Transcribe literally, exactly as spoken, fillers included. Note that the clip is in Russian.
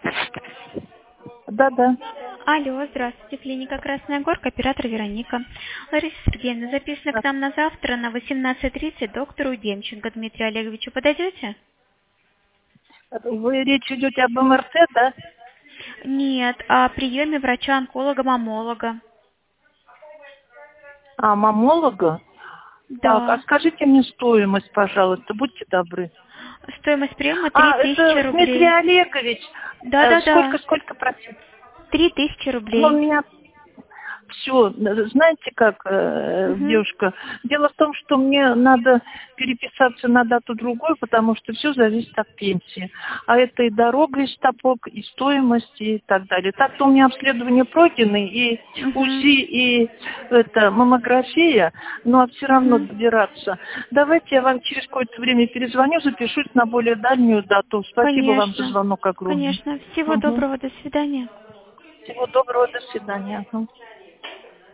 Да-да. Алло, здравствуйте, клиника Красная Горка, оператор Вероника. Лариса Сергеевна, записано к нам на завтра на восемнадцать тридцать доктору Демченко Дмитрию Олеговичу. Подойдете? Вы речь идете об эм эр тэ, да? Нет, о приеме врача-онколога-мамолога. А, мамолога? Так, а Да. скажите мне стоимость, пожалуйста, будьте добры. Стоимость приема три А, тысячи это Дмитрий рублей. Олегович. Э, Да-да-да, сколько, сколько просить? три тысячи Ну, у рублей. меня все, знаете как, э, Угу. девушка, дело в том, что мне надо переписаться на дату другую, потому что все зависит от пенсии. А это и дорога, и стопок, и стоимость, и так далее. Так-то у меня обследования пройдены, и Угу. УЗИ, и это, маммография, но все равно Угу. добираться. Давайте я вам через какое-то время перезвоню, запишусь на более дальнюю дату. Спасибо вам за Конечно. звонок огромное. Конечно. Всего Мгм. доброго, до свидания. Всего доброго, до свидания. Ага.